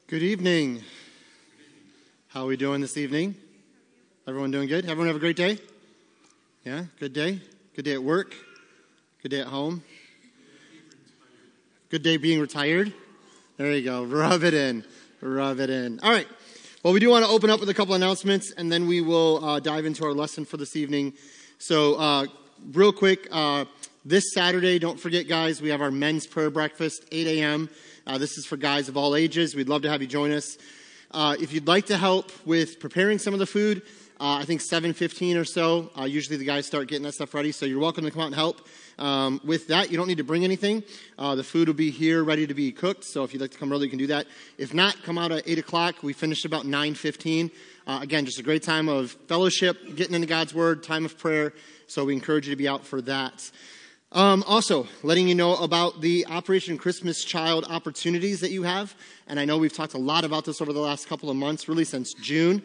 Good evening. How are we doing this evening? Everyone doing good? Everyone have a great day? Yeah, good day? Good day at work? Good day at home? Good day being retired? There you go. Rub it in. Rub it in. All right. Well, we do want to open up with a couple announcements, and then we will dive into our lesson for this evening. So, real quick, this Saturday, don't forget, guys, we have our men's prayer breakfast, 8 a.m. This is for guys of all ages. We'd love to have you join us. If you'd like to help with preparing some of the food, I think 7:15 or so, usually the guys start getting that stuff ready, so you're welcome to come out and help. With that, you don't need to bring anything. The food will be here ready to be cooked, so if you'd like to come early, you can do that. If not, come out at 8 o'clock. We finish about 9:15. Again, just a great time of fellowship, getting into God's Word, time of prayer, so we encourage you to be out for that. Also, letting you know about the Operation Christmas Child opportunities that you have. And I know we've talked a lot about this over the last couple of months, really since June.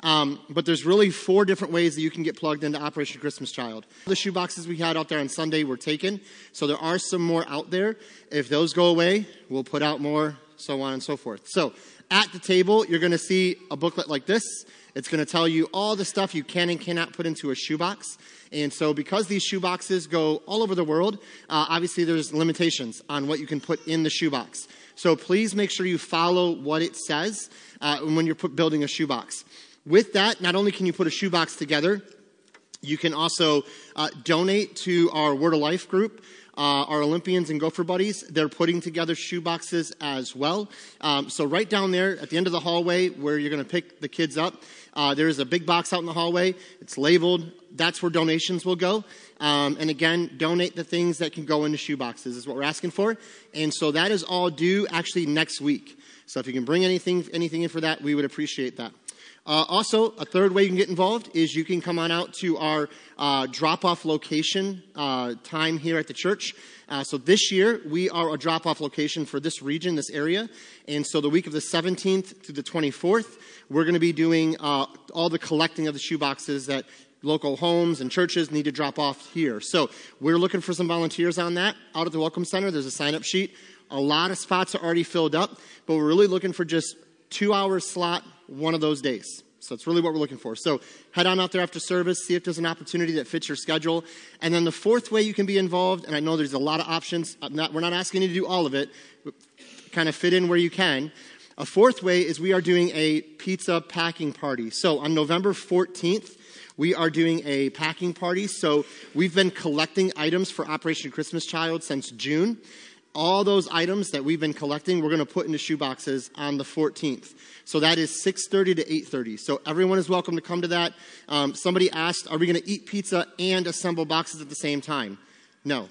But there's really 4 different ways that you can get plugged into Operation Christmas Child. The shoe boxes we had out there on Sunday were taken. So there are some more out there. If those go away, we'll put out more, so on and so forth. So at the table, you're going to see a booklet like this. It's going to tell you all the stuff you can and cannot put into a shoebox. And so because these shoeboxes go all over the world, obviously there's limitations on what you can put in the shoebox. So please make sure you follow what it says when you're building a shoebox. With that, not only can you put a shoebox together, you can also donate to our Word of Life group. Our Olympians and Gopher Buddies, they're putting together shoe boxes as well. So right down there at the end of the hallway where you're going to pick the kids up, there's a big box out in the hallway. It's labeled. That's where donations will go. And again, donate the things that can go into shoe boxes is what we're asking for. And so that is all due actually next week. So if you can bring anything in for that, we would appreciate that. Also, a third way you can get involved is you can come on out to our drop-off location time here at the church. So this year, we are a drop-off location for this region, this area. And so the week of the 17th to the 24th, we're going to be doing all the collecting of the shoe boxes that local homes and churches need to drop off here. So we're looking for some volunteers on that. Out at the Welcome Center, there's a sign-up sheet. A lot of spots are already filled up, but we're really looking for just 2-hour slot one of those days. So it's really what we're looking for. So head on out there after service, see if there's an opportunity that fits your schedule. And then the fourth way you can be involved, and I know there's a lot of options. We're not asking you to do all of it. Kind of fit in where you can. A fourth way is we are doing a pizza packing party. So on November 14th, we are doing a packing party. So we've been collecting items for Operation Christmas Child since June. All those items that we've been collecting, we're going to put into shoe boxes on the 14th. So that is 6:30 to 8:30. So everyone is welcome to come to that. Somebody asked, are we going to eat pizza and assemble boxes at the same time? No.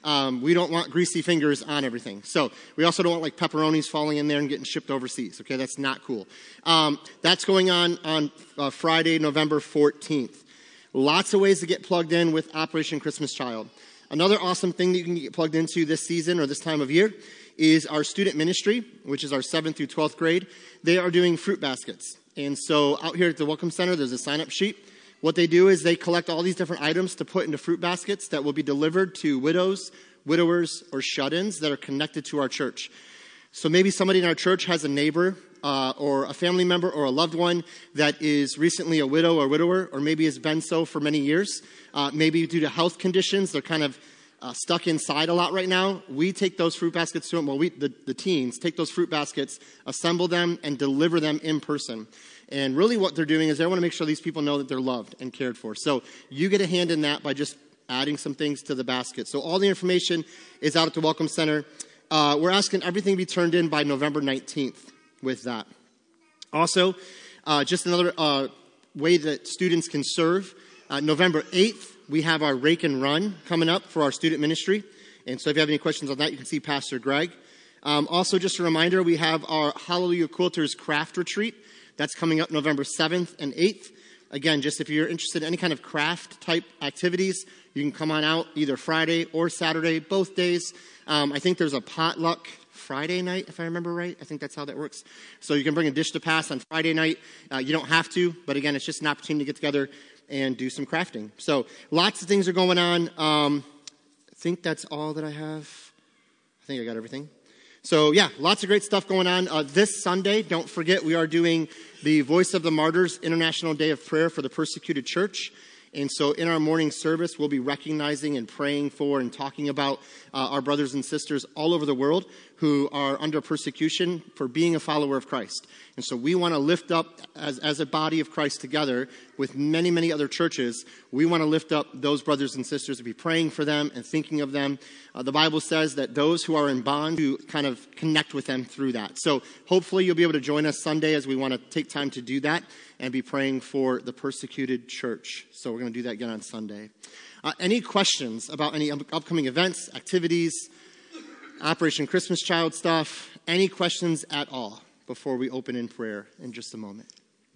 We don't want greasy fingers on everything. So we also don't want like pepperonis falling in there and getting shipped overseas. Okay, that's not cool. That's going on Friday, November 14th. Lots of ways to get plugged in with Operation Christmas Child. Another awesome thing that you can get plugged into this season or this time of year is our student ministry, which is our 7th through 12th grade. They are doing fruit baskets. And so out here at the Welcome Center, there's a sign-up sheet. What they do is they collect all these different items to put into fruit baskets that will be delivered to widows, widowers, or shut-ins that are connected to our church. So maybe somebody in our church has a neighbor or a family member or a loved one that is recently a widow or widower, or maybe has been so for many years. Maybe due to health conditions, they're kind of stuck inside a lot right now. We take those fruit baskets to them. Well, the teens take those fruit baskets, assemble them, and deliver them in person. And really what they're doing is they want to make sure these people know that they're loved and cared for. So you get a hand in that by just adding some things to the basket. So all the information is out at the Welcome Center. We're asking everything to be turned in by November 19th with that. Also, just another way that students can serve. November 8th, we have our Rake and Run coming up for our student ministry. And so if you have any questions on that, you can see Pastor Greg. Also, just a reminder, we have our Hallelujah Quilters Craft Retreat. That's coming up November 7th and 8th. Again, just if you're interested in any kind of craft type activities, you can come on out either Friday or Saturday, both days. I think there's a potluck Friday night, if I remember right. I think that's how that works. So you can bring a dish to pass on Friday night. You don't have to, but again, it's just an opportunity to get together and do some crafting. So lots of things are going on. I think that's all that I have. I think I got everything. So yeah, lots of great stuff going on. This Sunday, don't forget, we are doing the Voice of the Martyrs International Day of Prayer for the Persecuted Church. And so in our morning service, we'll be recognizing and praying for and talking about our brothers and sisters all over the world who are under persecution for being a follower of Christ. And so we want to lift up, as a body of Christ together with many, many other churches, we want to lift up those brothers and sisters and be praying for them and thinking of them. The Bible says that those who are in bond, to kind of connect with them through that. So hopefully you'll be able to join us Sunday as we want to take time to do that and be praying for the persecuted church. So we're going to do that again on Sunday. Any questions about any upcoming events, activities, Operation Christmas Child stuff? Any questions at all before we open in prayer in just a moment?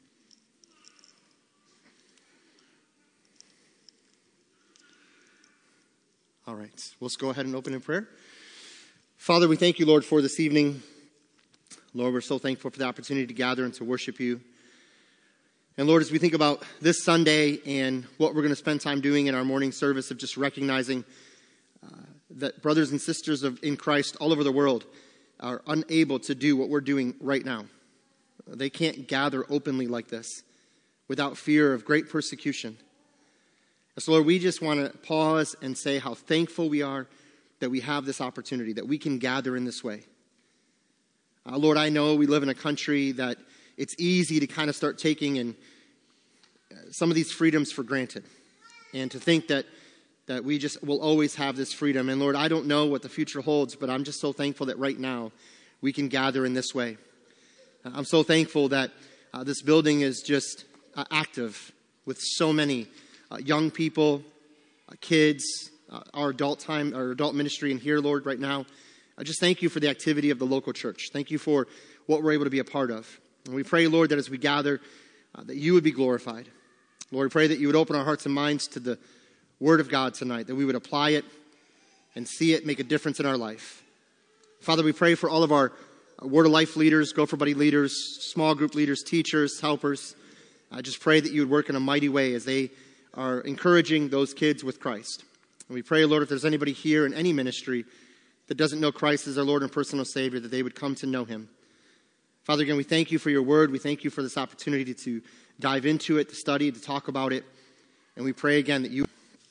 All right, let's go ahead and open in prayer. Father, we thank you, Lord, for this evening. Lord, we're so thankful for the opportunity to gather and to worship you. And Lord, as we think about this Sunday and what we're going to spend time doing in our morning service of just recognizing that brothers and sisters in Christ all over the world are unable to do what we're doing right now. They can't gather openly like this without fear of great persecution. So Lord, we just want to pause and say how thankful we are that we have this opportunity, that we can gather in this way. Lord, I know we live in a country that it's easy to kind of start taking some of these freedoms for granted and to think that we just will always have this freedom. And Lord, I don't know what the future holds, but I'm just so thankful that right now we can gather in this way. I'm so thankful that this building is just active with so many young people, kids, our adult ministry in here, Lord, right now. I just thank you for the activity of the local church. Thank you for what we're able to be a part of. And we pray, Lord, that as we gather, that you would be glorified. Lord, we pray that you would open our hearts and minds to the Word of God tonight, that we would apply it and see it make a difference in our life. Father, we pray for all of our Word of Life leaders, Go for Buddy leaders, small group leaders, teachers, helpers. I just pray that you would work in a mighty way as they are encouraging those kids with Christ. And we pray, Lord, if there's anybody here in any ministry that doesn't know Christ as their Lord and personal Savior, that they would come to know him. Father, again, we thank you for your word. We thank you for this opportunity to dive into it, to study, to talk about it. And we pray again that you...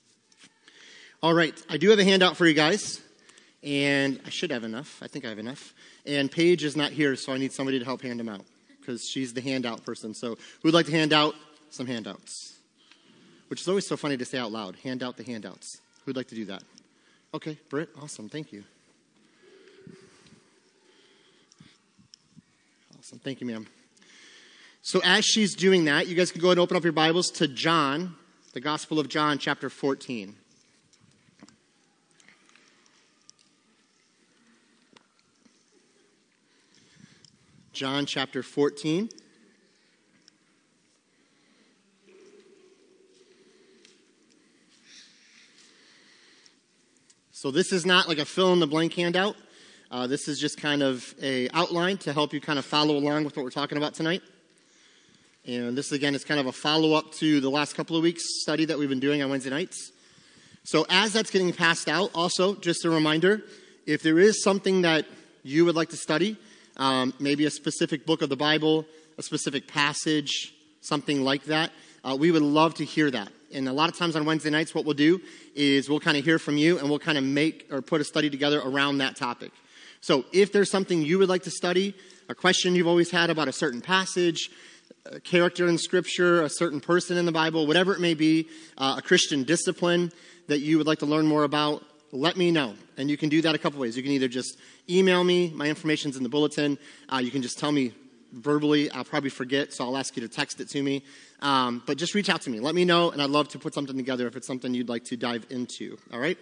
All right, I do have a handout for you guys. And I should have enough. I think I have enough. And Paige is not here, so I need somebody to help hand them out because she's the handout person. So who would like to hand out some handouts? Which is always so funny to say out loud. Hand out the handouts. Who'd like to do that? Okay, Britt, awesome. Thank you. Awesome. Thank you, ma'am. So as she's doing that, you guys can go ahead and open up your Bibles to John, the Gospel of John, chapter 14. John chapter 14. So this is not like a fill-in-the-blank handout. This is just kind of an outline to help you kind of follow along with what we're talking about tonight. And this, again, is kind of a follow-up to the last couple of weeks' study that we've been doing on Wednesday nights. So as that's getting passed out, also, just a reminder, if there is something that you would like to study, maybe a specific book of the Bible, a specific passage, something like that, we would love to hear that. And a lot of times on Wednesday nights, what we'll do is we'll kind of hear from you and we'll kind of make or put a study together around that topic. So if there's something you would like to study, a question you've always had about a certain passage, a character in Scripture, a certain person in the Bible, whatever it may be, a Christian discipline that you would like to learn more about, let me know. And you can do that a couple ways. You can either just email me. My information's in the bulletin. You can just tell me verbally. I'll probably forget, so I'll ask you to text it to me. But just reach out to me. Let me know, and I'd love to put something together if it's something you'd like to dive into. All right?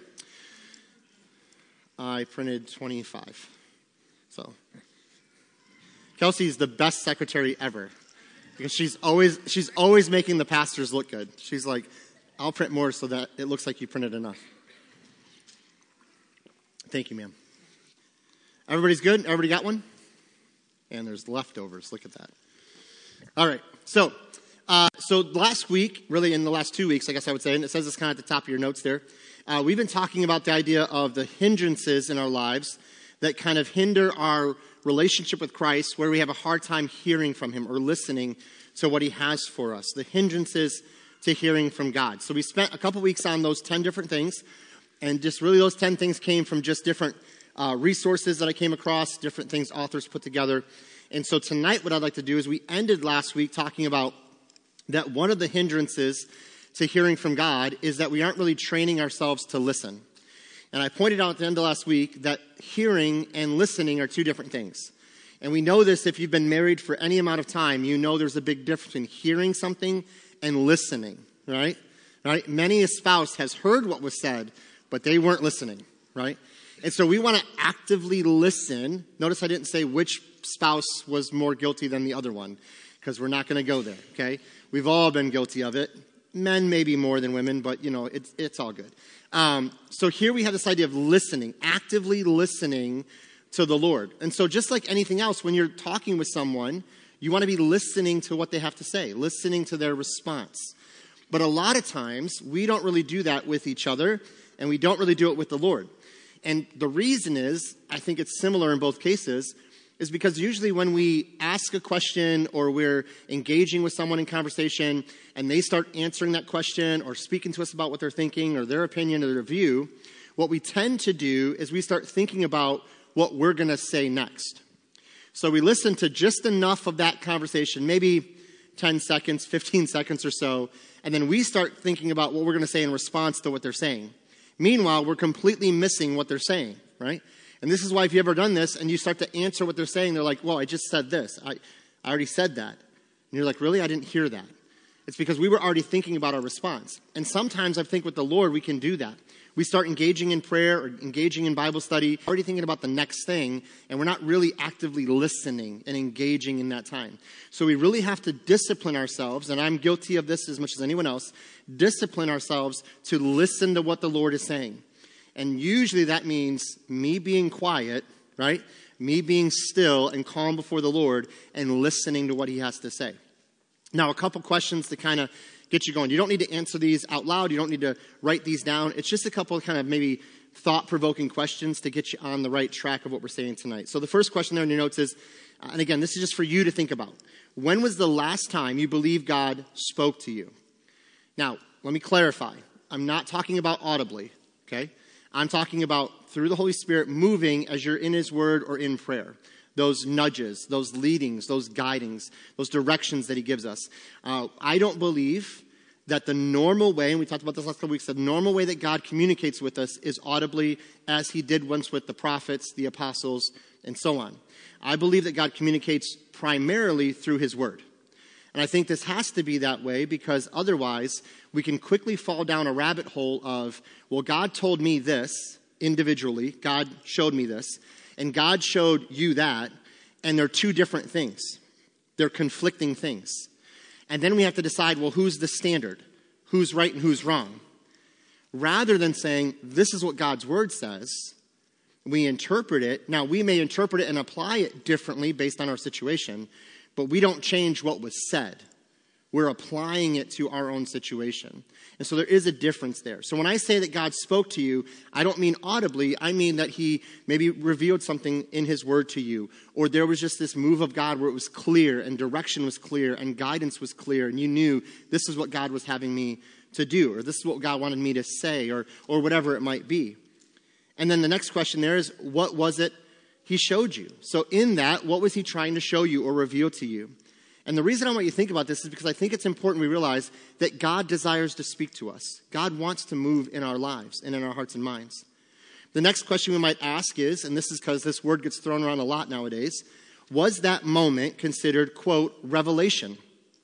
I printed 25. So Kelsey's the best secretary ever because she's always making the pastors look good. She's like, I'll print more so that it looks like you printed enough. Thank you, ma'am. Everybody's good? Everybody got one? And there's leftovers. Look at that. All right. So last week, really in the last 2 weeks, I guess I would say, and it says this kind of at the top of your notes there, we've been talking about the idea of the hindrances in our lives that kind of hinder our relationship with Christ, where we have a hard time hearing from him or listening to what he has for us. The hindrances to hearing from God. So we spent a couple weeks on those 10 different things, and just really those 10 things came from just different resources that I came across, different things authors put together. And so tonight what I'd like to do is, we ended last week talking about that one of the hindrances to hearing from God is that we aren't really training ourselves to listen. And I pointed out at the end of last week that hearing and listening are two different things. And we know this if you've been married for any amount of time. You know there's a big difference in hearing something and listening, right? Many a spouse has heard what was said, but they weren't listening, right? And so we want to actively listen. Notice I didn't say which spouse was more guilty than the other one, because we're not going to go there, okay? We've all been guilty of it. Men maybe more than women, but, you know, it's all good. So here we have this idea of listening, actively listening to the Lord. And so just like anything else, when you're talking with someone, you want to be listening to what they have to say, listening to their response. But a lot of times, we don't really do that with each other, and we don't really do it with the Lord. And the reason is, I think it's similar in both cases, is because usually when we ask a question or we're engaging with someone in conversation and they start answering that question or speaking to us about what they're thinking or their opinion or their view, what we tend to do is we start thinking about what we're going to say next. So we listen to just enough of that conversation, maybe 10 seconds, 15 seconds or so, and then we start thinking about what we're going to say in response to what they're saying. Meanwhile, we're completely missing what they're saying, right? And this is why if you've ever done this and you start to answer what they're saying, they're like, well, I just said this. I already said that. And you're like, really? I didn't hear that. It's because we were already thinking about our response. And sometimes I think with the Lord, we can do that. We start engaging in prayer or engaging in Bible study, already thinking about the next thing, and we're not really actively listening and engaging in that time. So we really have to discipline ourselves, and I'm guilty of this as much as anyone else, discipline ourselves to listen to what the Lord is saying. And usually that means me being quiet, right? Me being still and calm before the Lord and listening to what he has to say. Now, a couple questions to kind of get you going. You don't need to answer these out loud. You don't need to write these down. It's just a couple of kind of maybe thought-provoking questions to get you on the right track of what we're saying tonight. So the first question there in your notes is, and again, this is just for you to think about. When was the last time you believe God spoke to you? Now, let me clarify. I'm not talking about audibly, okay? I'm talking about through the Holy Spirit moving as you're in his word or in prayer. Those nudges, those leadings, those guidings, those directions that he gives us. I don't believe that the normal way, and we talked about this last couple weeks, the normal way that God communicates with us is audibly, as he did once with the prophets, the apostles, and so on. I believe that God communicates primarily through his word. And I think this has to be that way because otherwise we can quickly fall down a rabbit hole of, well, God told me this individually. God showed me this. And God showed you that. And they're two different things. They're conflicting things. And then we have to decide, well, who's the standard? Who's right and who's wrong? Rather than saying, this is what God's word says, we interpret it. Now, we may interpret it and apply it differently based on our situation, but we don't change what was said. We're applying it to our own situation. And so there is a difference there. So when I say that God spoke to you, I don't mean audibly. I mean that he maybe revealed something in his word to you. Or there was just this move of God where it was clear and direction was clear and guidance was clear. And you knew this is what God was having me to do. Or this is what God wanted me to say or whatever it might be. And then the next question there is, what was it he showed you? So in that, what was he trying to show you or reveal to you? And the reason I want you to think about this is because I think it's important we realize that God desires to speak to us. God wants to move in our lives and in our hearts and minds. The next question we might ask is, and this is because this word gets thrown around a lot nowadays, was that moment considered, quote, revelation?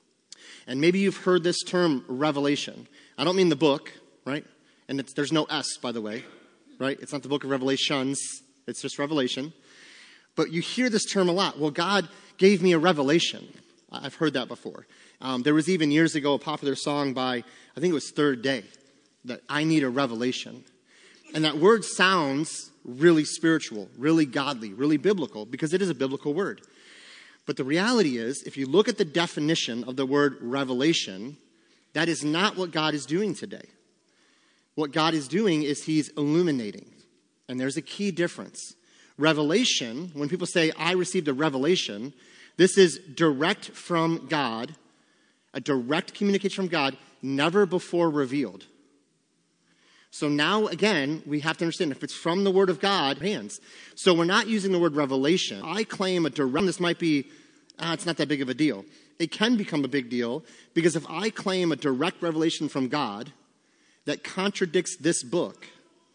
And maybe you've heard this term, revelation. I don't mean the book, right? And there's no S, by the way, right? It's not the book of Revelations. It's just Revelation. But you hear this term a lot. Well, God gave me a revelation. I've heard that before. There was even years ago a popular song by, I think it was Third Day, that I need a revelation. And that word sounds really spiritual, really godly, really biblical, because it is a biblical word. But the reality is, if you look at the definition of the word revelation, that is not what God is doing today. What God is doing is he's illuminating. And there's a key difference. Revelation, when people say, I received a revelation, this is direct from God, a direct communication from God, never before revealed. So now, again, we have to understand, if it's from the Word of God, hands. So we're not using the word revelation. I claim a direct, this might be, it's not that big of a deal. It can become a big deal, because if I claim a direct revelation from God that contradicts this book,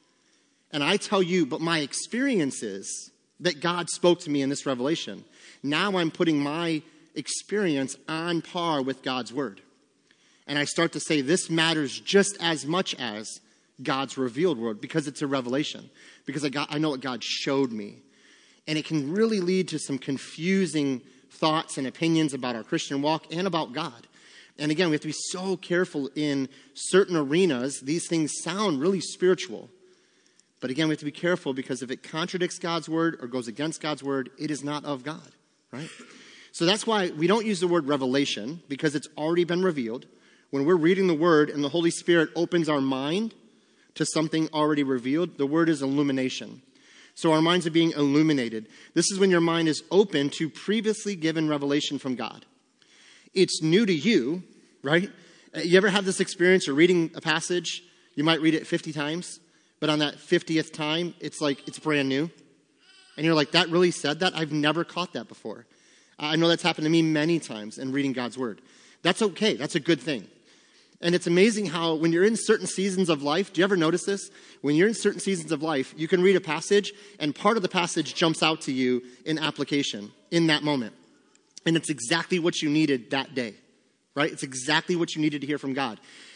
and I tell you, but my experience is that God spoke to me in this revelation, now I'm putting my experience on par with God's word. And I start to say this matters just as much as God's revealed word, because it's a revelation, because I know what God showed me. And it can really lead to some confusing thoughts and opinions about our Christian walk and about God. And again, we have to be so careful in certain arenas. These things sound really spiritual. But again, we have to be careful, because if it contradicts God's word or goes against God's word, it is not of God, right? So that's why we don't use the word revelation, because it's already been revealed. When we're reading the word and the Holy Spirit opens our mind to something already revealed, the word is illumination. So our minds are being illuminated. This is when your mind is open to previously given revelation from God. It's new to you, right? You ever have this experience? You're reading a passage, you might read it 50 times, but on that 50th time, it's like it's brand new. And you're like, that really said that? I've never caught that before. I know that's happened to me many times in reading God's word. That's okay. That's a good thing. And it's amazing how when you're in certain seasons of life, do you ever notice this? When you're in certain seasons of life, you can read a passage and part of the passage jumps out to you in application in that moment. And it's exactly what you needed that day, right? It's exactly what you needed to hear from God.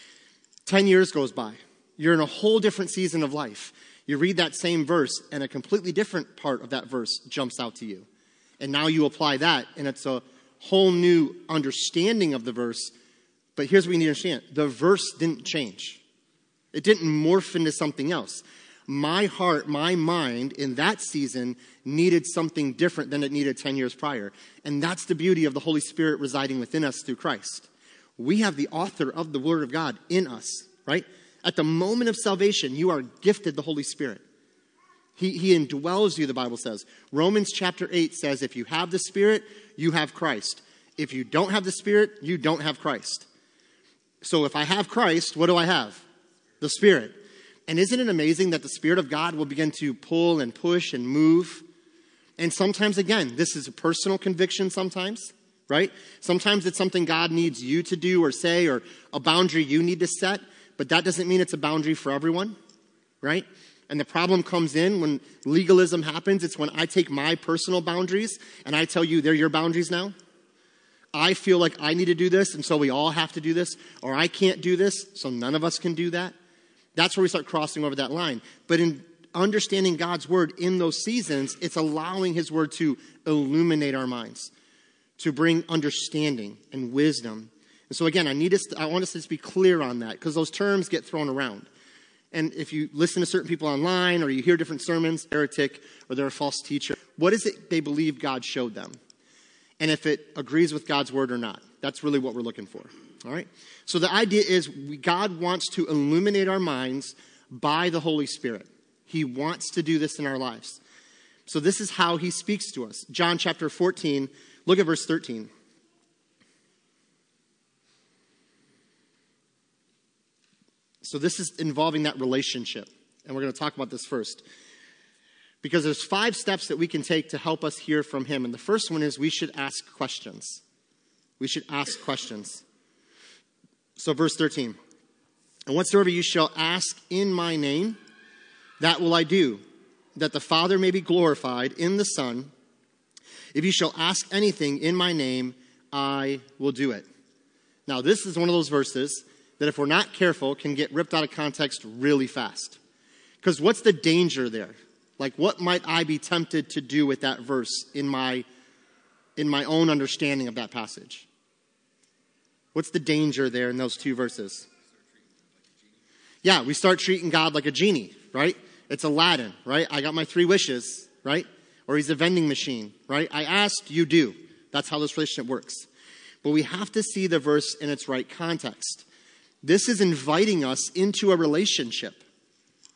10 years goes by. You're in a whole different season of life. You read that same verse and a completely different part of that verse jumps out to you. And now you apply that and it's a whole new understanding of the verse. But here's what you need to understand. The verse didn't change. It didn't morph into something else. My heart, my mind in that season needed something different than it needed 10 years prior. And that's the beauty of the Holy Spirit residing within us through Christ. We have the author of the Word of God in us, right? At the moment of salvation, you are gifted the Holy Spirit. He indwells you, the Bible says. Romans chapter 8 says, if you have the Spirit, you have Christ. If you don't have the Spirit, you don't have Christ. So if I have Christ, what do I have? The Spirit. And isn't it amazing that the Spirit of God will begin to pull and push and move? And sometimes, again, this is a personal conviction sometimes, right? Sometimes it's something God needs you to do or say, or a boundary you need to set, but that doesn't mean it's a boundary for everyone, right? And the problem comes in when legalism happens. It's when I take my personal boundaries and I tell you they're your boundaries now. I feel like I need to do this, and so we all have to do this, or I can't do this, so none of us can do that. That's where we start crossing over that line. But in understanding God's word in those seasons, it's allowing his word to illuminate our minds, to bring understanding and wisdom. And so again, I want us to just be clear on that, because those terms get thrown around. And if you listen to certain people online or you hear different sermons, heretic, or they're a false teacher, what is it they believe God showed them? And if it agrees with God's word or not. That's really what we're looking for. All right? So the idea is God wants to illuminate our minds by the Holy Spirit. He wants to do this in our lives. So this is how he speaks to us. John chapter 14, look at verse 13. So this is involving that relationship. And we're going to talk about this first. Because there's 5 steps that we can take to help us hear from him. And the first one is we should ask questions. We should ask questions. So verse 13. And whatsoever you shall ask in my name, that will I do, that the Father may be glorified in the Son. If you shall ask anything in my name, I will do it. Now this is one of those verses that if we're not careful can get ripped out of context really fast. Because what's the danger there? Like, what might I be tempted to do with that verse in my own understanding of that passage? What's the danger there in those 2 verses? Yeah, we start treating God like a genie, right? It's Aladdin, right? I got my 3 wishes, right? Or he's a vending machine, right? I asked, you do. That's how this relationship works. But we have to see the verse in its right context. This is inviting us into a relationship.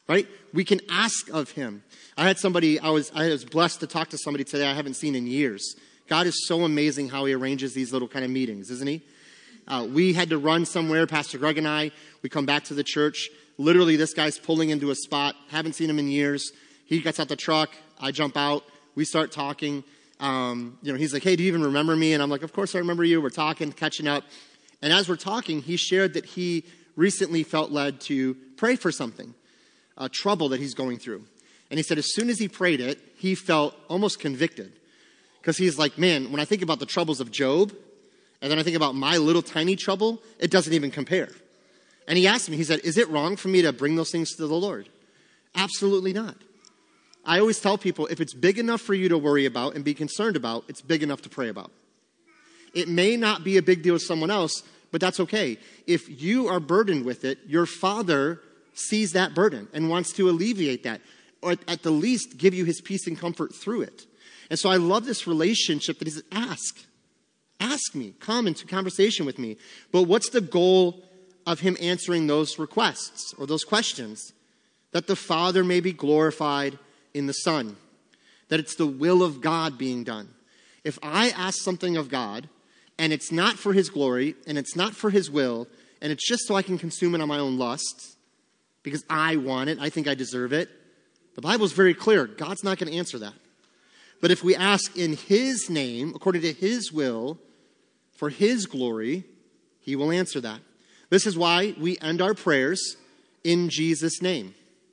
right? We can ask of him. I was blessed to talk to somebody today I haven't seen in years. God is so amazing how he arranges these little kind of meetings, isn't he? We had to run somewhere, Pastor Greg and I. We come back to the church. Literally, this guy's pulling into a spot. Haven't seen him in years. He gets out the truck. I jump out. We start talking. He's like, hey, do you even remember me? And I'm like, of course I remember you. We're talking, catching up. And as we're talking, he shared that he recently felt led to pray for something, a trouble that he's going through. And he said as soon as he prayed it, he felt almost convicted. Because he's like, man, when I think about the troubles of Job, and then I think about my little tiny trouble, it doesn't even compare. And he asked me, he said, is it wrong for me to bring those things to the Lord? Absolutely not. I always tell people, if it's big enough for you to worry about and be concerned about, it's big enough to pray about. It may not be a big deal to someone else, but that's okay. If you are burdened with it, your Father sees that burden and wants to alleviate that, or at the least give you his peace and comfort through it. And so I love this relationship that he says, ask me, come into conversation with me. But what's the goal of him answering those requests or those questions? That the Father may be glorified in the Son. That it's the will of God being done. If I ask something of God, and it's not for his glory, and it's not for his will, and it's just so I can consume it on my own lusts, because I want it, I think I deserve it, the Bible's very clear. God's not going to answer that. But if we ask in his name, according to his will, for his glory, he will answer that. This is why we end our prayers in Jesus' name.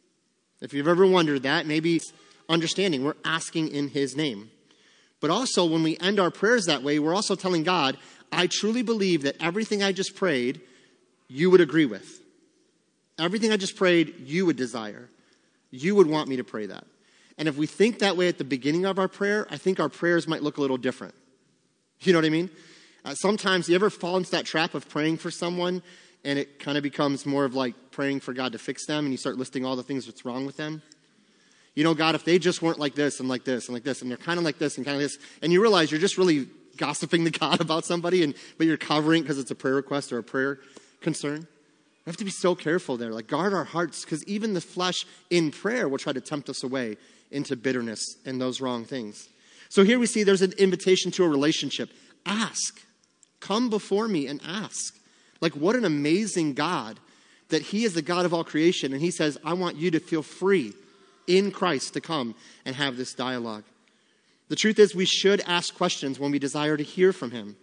If you've ever wondered that, maybe understanding we're asking in his name. But also when we end our prayers that way, we're also telling God, I truly believe that everything I just prayed, you would agree with. Everything I just prayed, you would desire. You would want me to pray that. And if we think that way at the beginning of our prayer, I think our prayers might look a little different. You know what I mean? Sometimes you ever fall into that trap of praying for someone and it kind of becomes more of like praying for God to fix them and you start listing all the things that's wrong with them? You know, God, if they just weren't like this and like this and like this and they're kind of like this and kind of this, and you realize you're just really gossiping to God about somebody, but you're covering because it's a prayer request or a prayer concern. We have to be so careful there. Like, guard our hearts, because even the flesh in prayer will try to tempt us away into bitterness and those wrong things. So here we see there's an invitation to a relationship. Ask. Come before me and ask. Like, what an amazing God that he is the God of all creation. And he says, I want you to feel free in Christ to come and have this dialogue. The truth is, we should ask questions when we desire to hear from him.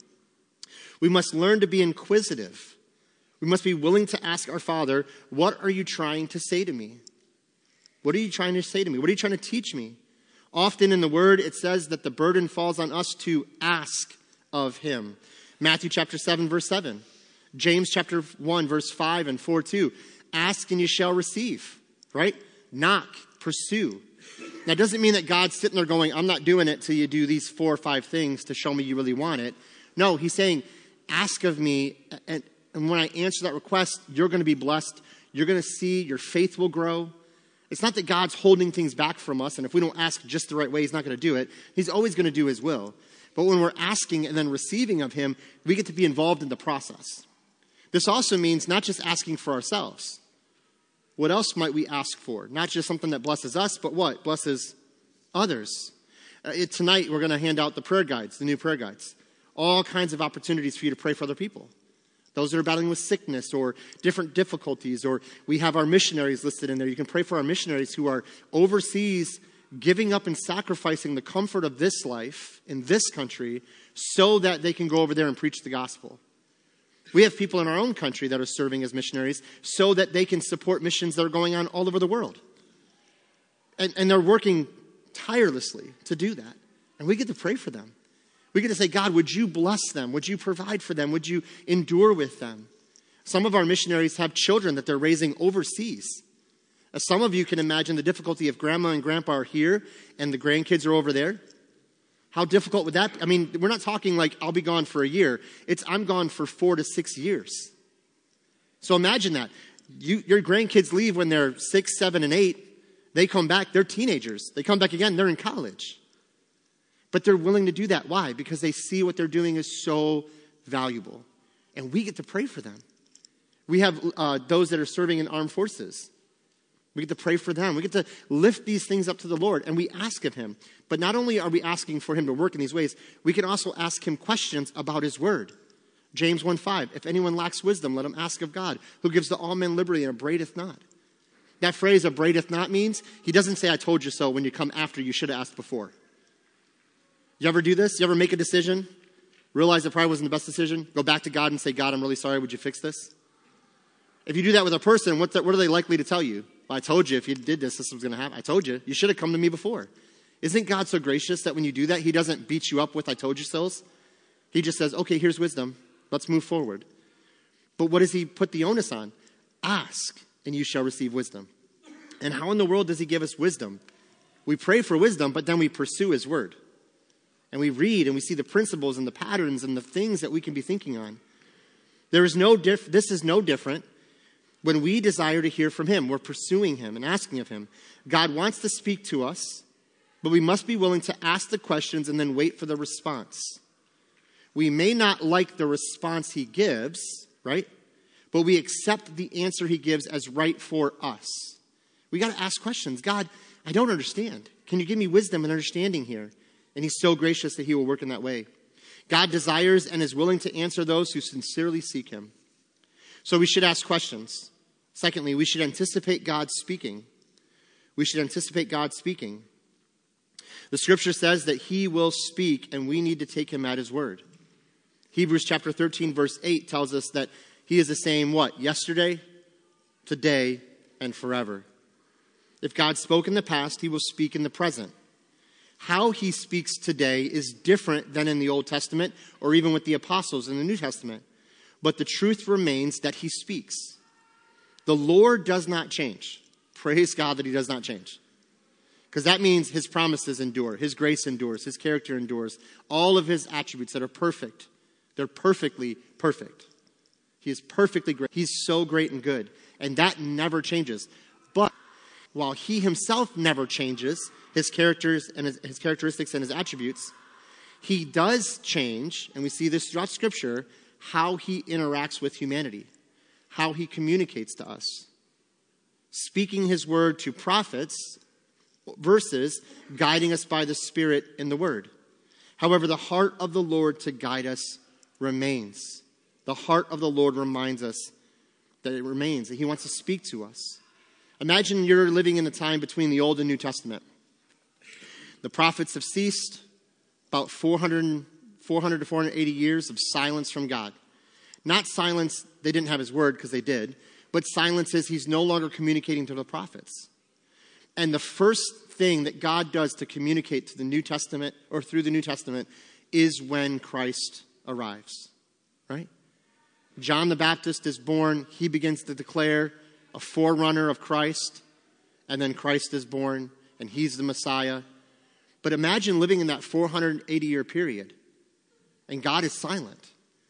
We must learn to be inquisitive. We must be willing to ask our Father, what are you trying to say to me? What are you trying to say to me? What are you trying to teach me? Often in the Word, it says that the burden falls on us to ask of him. Matthew chapter 7, verse 7. James chapter 1, verse 5 and 4 too. Ask and you shall receive, right? Knock, pursue. Now, it doesn't mean that God's sitting there going, I'm not doing it till you do these 4 or 5 things to show me you really want it. No, he's saying, ask of me, and when I answer that request, you're going to be blessed. You're going to see your faith will grow. It's not that God's holding things back from us, and if we don't ask just the right way, he's not going to do it. He's always going to do his will. But when we're asking and then receiving of him, we get to be involved in the process. This also means not just asking for ourselves. What else might we ask for? Not just something that blesses us, but what? Blesses others. Tonight, we're going to hand out the prayer guides, the new prayer guides. All kinds of opportunities for you to pray for other people. Those that are battling with sickness or different difficulties, or we have our missionaries listed in there. You can pray for our missionaries who are overseas, giving up and sacrificing the comfort of this life in this country so that they can go over there and preach the gospel. We have people in our own country that are serving as missionaries so that they can support missions that are going on all over the world. And they're working tirelessly to do that. And we get to pray for them. We get to say, God, would you bless them? Would you provide for them? Would you endure with them? Some of our missionaries have children that they're raising overseas. Some of you can imagine the difficulty if grandma and grandpa are here and the grandkids are over there. How difficult would that be? I mean, we're not talking like I'll be gone for a year. It's I'm gone for 4 to 6 years. So imagine that. Your grandkids leave when they're 6, 7, and 8. They come back. They're teenagers. They come back again. They're in college. But they're willing to do that. Why? Because they see what they're doing is so valuable. And we get to pray for them. We have those that are serving in armed forces. We get to pray for them. We get to lift these things up to the Lord, and we ask of him. But not only are we asking for him to work in these ways, we can also ask him questions about his word. James 1:5, if anyone lacks wisdom, let him ask of God, who gives to all men liberty and upbraideth not. That phrase, upbraideth not, means he doesn't say, I told you so, when you come after you should have asked before. You ever do this? You ever make a decision, realize it probably wasn't the best decision, go back to God and say, God, I'm really sorry, would you fix this? If you do that with a person, what are they likely to tell you? Well, I told you if you did this, this was going to happen. I told you. You should have come to me before. Isn't God so gracious that when you do that, he doesn't beat you up with I told you so's? He just says, okay, here's wisdom. Let's move forward. But what does he put the onus on? Ask, and you shall receive wisdom. And how in the world does he give us wisdom? We pray for wisdom, but then we pursue his word. And we read, and we see the principles and the patterns and the things that we can be thinking on. This is no different when we desire to hear from him. We're pursuing him and asking of him. God wants to speak to us, but we must be willing to ask the questions and then wait for the response. We may not like the response he gives, right? But we accept the answer he gives as right for us. We got to ask questions. God, I don't understand. Can you give me wisdom and understanding here? And he's so gracious that he will work in that way. God desires and is willing to answer those who sincerely seek him. So we should ask questions. Secondly, we should anticipate God speaking. We should anticipate God speaking. The scripture says that he will speak, and we need to take him at his word. Hebrews chapter 13, verse 8 tells us that he is the same, what? Yesterday, today, and forever. If God spoke in the past, he will speak in the present. How he speaks today is different than in the Old Testament or even with the apostles in the New Testament. But the truth remains that he speaks. The Lord does not change. Praise God that he does not change. Because that means his promises endure, his grace endures, his character endures, all of his attributes that are perfect. They're perfectly perfect. He is perfectly great. He's so great and good. And that never changes. But while he himself never changes, his characters and his characteristics and his attributes, he does change, and we see this throughout Scripture, how he interacts with humanity, how he communicates to us. Speaking his word to prophets versus guiding us by the Spirit in the word. However, the heart of the Lord to guide us remains. The heart of the Lord reminds us that it remains, that he wants to speak to us. Imagine you're living in the time between the Old and New Testament. The prophets have ceased, about 400 to 480 years of silence from God. Not silence, they didn't have his word because they did, but silence is he's no longer communicating to the prophets. And the first thing that God does to communicate to the New Testament or through the New Testament is when Christ arrives, right? John the Baptist is born. He begins to declare a forerunner of Christ. And then Christ is born, and he's the Messiah. But imagine living in that 480-year period, and God is silent.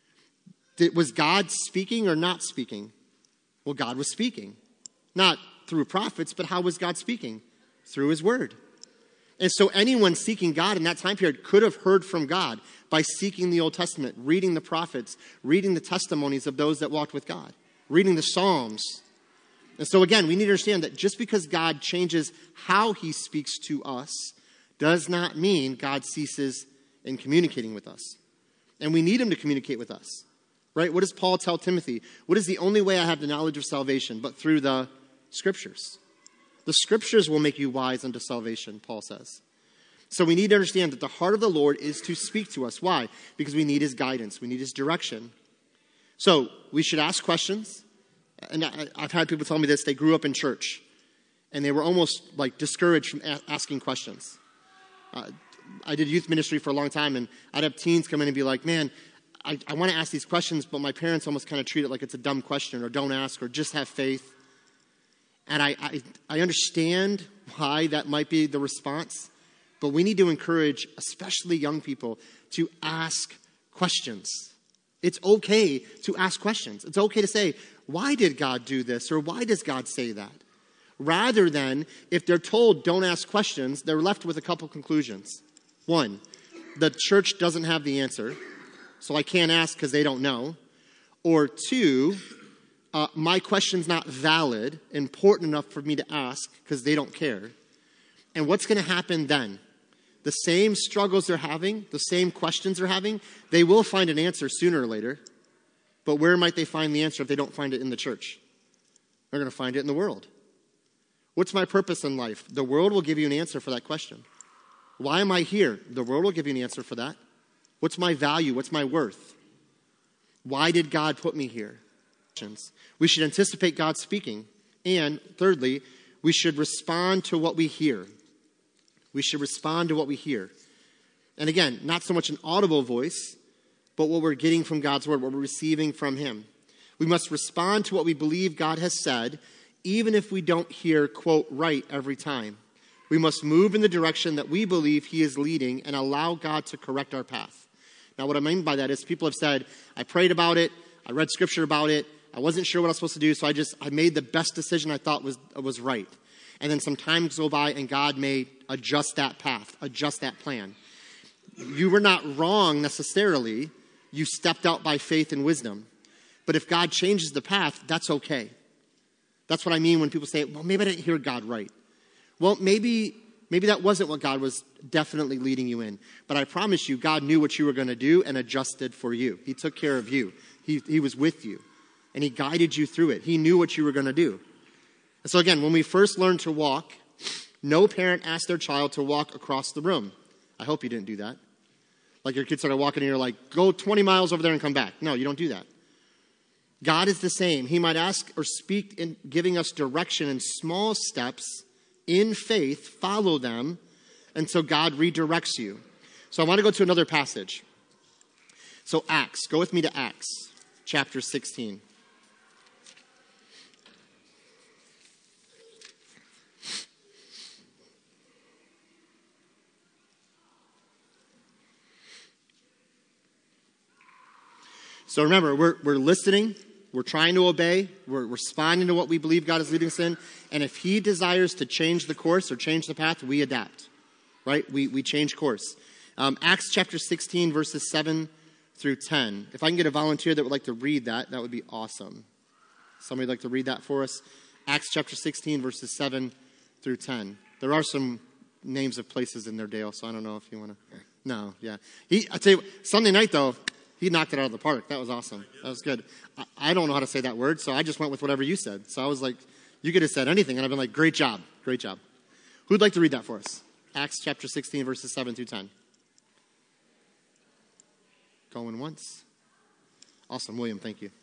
Was God speaking or not speaking? Well, God was speaking. Not through prophets, but how was God speaking? Through his word. And so anyone seeking God in that time period could have heard from God by seeking the Old Testament, reading the prophets, reading the testimonies of those that walked with God, reading the Psalms. And so again, we need to understand that just because God changes how he speaks to us does not mean God ceases in communicating with us. And we need him to communicate with us. Right? What does Paul tell Timothy? What is the only way I have the knowledge of salvation but through the Scriptures? The Scriptures will make you wise unto salvation, Paul says. So we need to understand that the heart of the Lord is to speak to us. Why? Because we need his guidance. We need his direction. So we should ask questions. And I've had people tell me this. They grew up in church, and they were almost like discouraged from asking questions. I did youth ministry for a long time, and I'd have teens come in and be like, man, I want to ask these questions, but my parents almost kind of treat it like it's a dumb question, or don't ask, or just have faith. And I understand why that might be the response, but we need to encourage, especially young people, to ask questions. It's okay to ask questions. It's okay to say, why did God do this? Or why does God say that? Rather than, if they're told don't ask questions, they're left with a couple conclusions. One, the church doesn't have the answer, so I can't ask because they don't know. Or two, my question's not valid, important enough for me to ask because they don't care. And what's going to happen then? The same struggles they're having, the same questions they're having, they will find an answer sooner or later. But where might they find the answer if they don't find it in the church? They're going to find it in the world. What's my purpose in life? The world will give you an answer for that question. Why am I here? The world will give you an answer for that. What's my value? What's my worth? Why did God put me here? We should anticipate God speaking. And thirdly, we should respond to what we hear. We should respond to what we hear. And again, not so much an audible voice, but what we're getting from God's word, what we're receiving from him. We must respond to what we believe God has said, even if we don't hear, quote, right every time. We must move in the direction that we believe he is leading and allow God to correct our path. Now, what I mean by that is people have said, I prayed about it, I read scripture about it, I wasn't sure what I was supposed to do, so I made the best decision I thought was right. And then some time go by and God may adjust that path, adjust that plan. You were not wrong necessarily. You stepped out by faith and wisdom. But if God changes the path, that's okay. That's what I mean when people say, well, maybe I didn't hear God right. Well, maybe that wasn't what God was definitely leading you in. But I promise you, God knew what you were going to do and adjusted for you. He took care of you. He was with you. And he guided you through it. He knew what you were going to do. And so again, when we first learned to walk, no parent asked their child to walk across the room. I hope you didn't do that. Like your kids started walking and you're like, go 20 miles over there and come back. No, you don't do that. God is the same. He might ask or speak in giving us direction in small steps in faith. Follow them until God redirects you. So I want to go to another passage. So Acts. Go with me to Acts chapter 16. So remember, we're listening, we're trying to obey, we're responding to what we believe God is leading us in, and if he desires to change the course or change the path, we adapt, right? We change course. Acts chapter 16, verses 7 through 10. If I can get a volunteer that would like to read that, that would be awesome. Somebody would like to read that for us? Acts chapter 16, verses 7 through 10. There are some names of places in there, Dale, so I don't know if you want to. No, yeah. I tell you, Sunday night, though, he knocked it out of the park. That was awesome. That was good. I don't know how to say that word, so I just went with whatever you said. So I was like, you could have said anything, and I've been like, great job. Great job. Who'd like to read that for us? Acts chapter 16, verses 7 through 10. Going once. Awesome. William, thank you.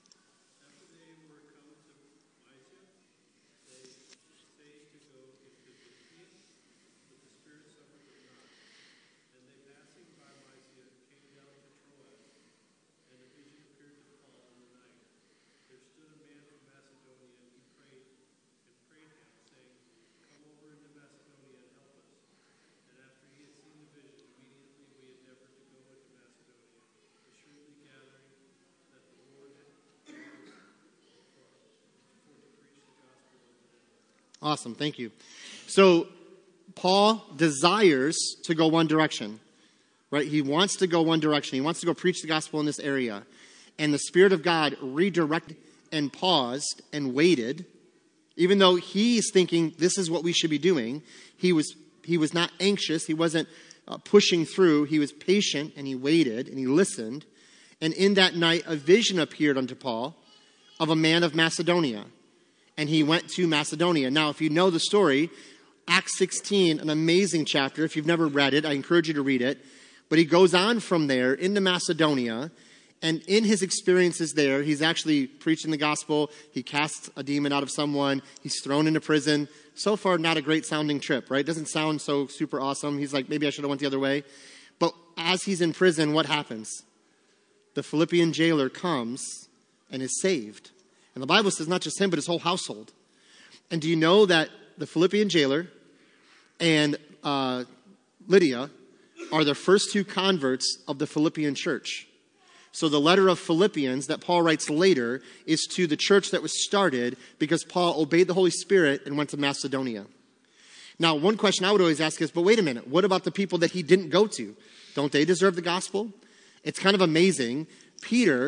Awesome. Thank you. So Paul desires to go one direction, right? He wants to go one direction. He wants to go preach the gospel in this area. And the Spirit of God redirected and paused and waited. Even though he's thinking this is what we should be doing, he was not anxious. He wasn't pushing through. He was patient and he waited and he listened. And in that night, a vision appeared unto Paul of a man of Macedonia. And he went to Macedonia. Now, if you know the story, Acts 16, an amazing chapter. If you've never read it, I encourage you to read it. But he goes on from there into Macedonia. And in his experiences there, he's actually preaching the gospel. He casts a demon out of someone. He's thrown into prison. So far, not a great sounding trip, right? Doesn't sound so super awesome. He's like, maybe I should have went the other way. But as he's in prison, what happens? The Philippian jailer comes and is saved. And the Bible says not just him, but his whole household. And do you know that the Philippian jailer and Lydia are the first two converts of the Philippian church? So the letter of Philippians that Paul writes later is to the church that was started because Paul obeyed the Holy Spirit and went to Macedonia. Now, one question I would always ask is, but wait a minute, what about the people that he didn't go to? Don't they deserve the gospel? It's kind of amazing. Peter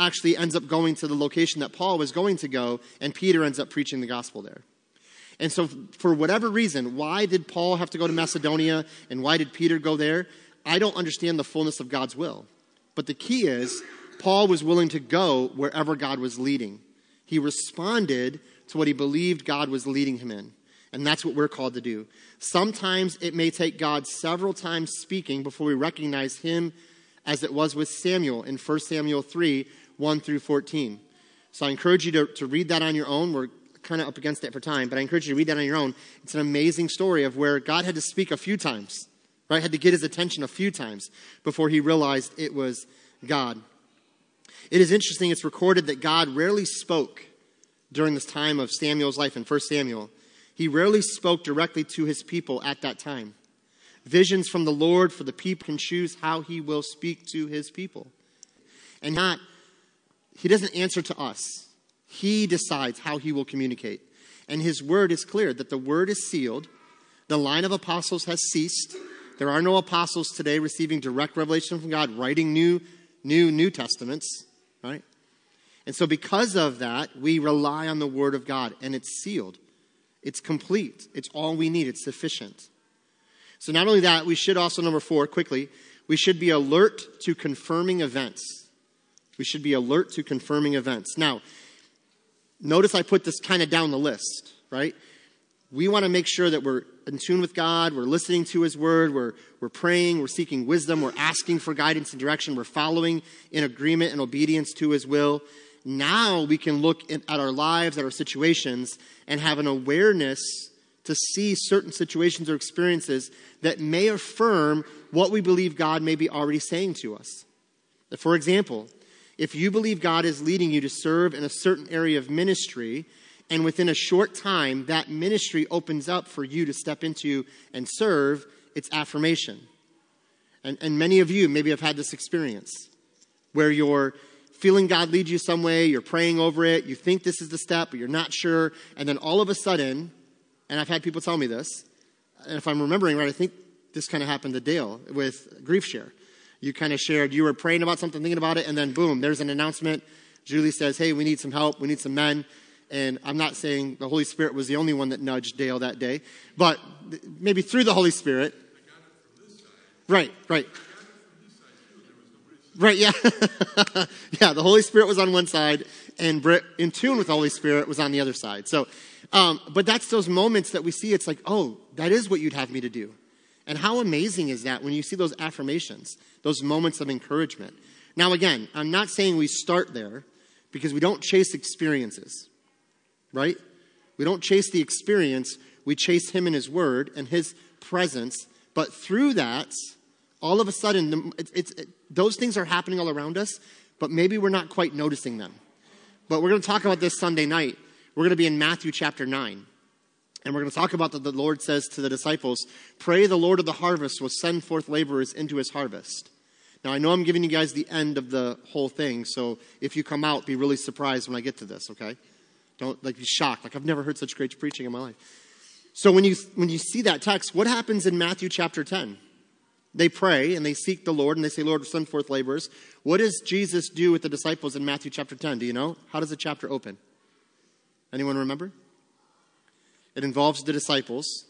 actually ends up going to the location that Paul was going to go, and Peter ends up preaching the gospel there. And so for whatever reason, why did Paul have to go to Macedonia, and why did Peter go there? I don't understand the fullness of God's will. But the key is, Paul was willing to go wherever God was leading. He responded to what he believed God was leading him in. And that's what we're called to do. Sometimes it may take God several times speaking before we recognize him, as it was with Samuel in 1 Samuel 3, 1 through 14. So I encourage you to read that on your own. We're kind of up against it for time, but I encourage you to read that on your own. It's an amazing story of where God had to speak a few times, right? Had to get his attention a few times before he realized it was God. It is interesting, it's recorded that God rarely spoke during this time of Samuel's life in 1 Samuel. He rarely spoke directly to his people at that time. Visions from the Lord for the people can choose how he will speak to his people. And he doesn't answer to us. He decides how he will communicate. And his word is clear, that the word is sealed. The line of apostles has ceased. There are no apostles today receiving direct revelation from God, writing New Testaments, right? And so because of that, we rely on the word of God, and it's sealed. It's complete. It's all we need. It's sufficient. So not only that, we should also, number 4, quickly, we should be alert to confirming events. We should be alert to confirming events. Now, notice I put this kind of down the list, right? We want to make sure that we're in tune with God, we're listening to his word, we're praying, we're seeking wisdom, we're asking for guidance and direction, we're following in agreement and obedience to his will. Now we can look at our lives, at our situations, and have an awareness to see certain situations or experiences that may affirm what we believe God may be already saying to us. For example, if you believe God is leading you to serve in a certain area of ministry, and within a short time, that ministry opens up for you to step into and serve, it's affirmation. And many of you maybe have had this experience where you're feeling God lead you some way, you're praying over it, you think this is the step, but you're not sure, and then all of a sudden, and I've had people tell me this, and if I'm remembering right, I think this kind of happened to Dale with Grief Share. You kind of shared, you were praying about something, thinking about it, and then boom, there's an announcement. Julie says, hey, we need some help, we need some men. And I'm not saying the Holy Spirit was the only one that nudged Dale that day, but maybe through the Holy Spirit. Right. Right, yeah. Yeah, the Holy Spirit was on one side, and Britt, in tune with the Holy Spirit, was on the other side. So, but that's those moments that we see. It's like, oh, that is what you'd have me to do. And how amazing is that when you see those affirmations, those moments of encouragement. Now, again, I'm not saying we start there, because we don't chase experiences, right? We don't chase the experience. We chase him and his word and his presence. But through that, all of a sudden, those things are happening all around us, but maybe we're not quite noticing them. But we're going to talk about this Sunday night. We're going to be in Matthew chapter 9. And we're going to talk about that the Lord says to the disciples, pray the Lord of the harvest will send forth laborers into his harvest. Now, I know I'm giving you guys the end of the whole thing, so if you come out, be really surprised when I get to this, okay? Don't be shocked. I've never heard such great preaching in my life. So when you see that text, what happens in Matthew chapter 10? They pray and they seek the Lord and they say, Lord, send forth laborers. What does Jesus do with the disciples in Matthew chapter 10? Do you know? How does the chapter open? Anyone remember? It involves the disciples.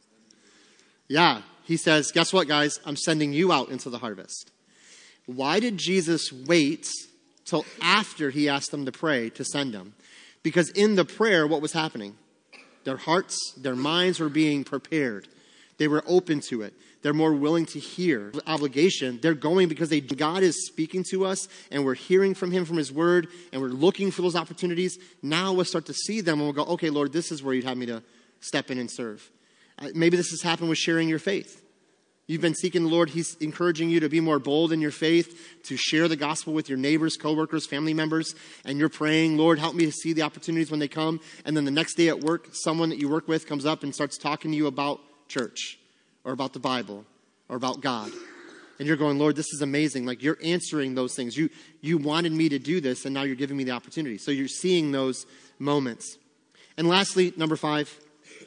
Yeah, he says, guess what, guys? I'm sending you out into the harvest. Why did Jesus wait till after he asked them to pray to send them? Because in the prayer, what was happening? Their hearts, their minds were being prepared. They were open to it. They're more willing to hear. Obligation, they're going because God is speaking to us and we're hearing from him, from his word, and we're looking for those opportunities. Now we'll start to see them and we'll go, okay, Lord, this is where you'd have me to step in and serve. Maybe this has happened with sharing your faith. You've been seeking the Lord. He's encouraging you to be more bold in your faith, to share the gospel with your neighbors, coworkers, family members. And you're praying, Lord, help me to see the opportunities when they come. And then the next day at work, someone that you work with comes up and starts talking to you about church or about the Bible or about God. And you're going, Lord, this is amazing. Like, you're answering those things. You wanted me to do this, and now you're giving me the opportunity. So you're seeing those moments. And lastly, number 5.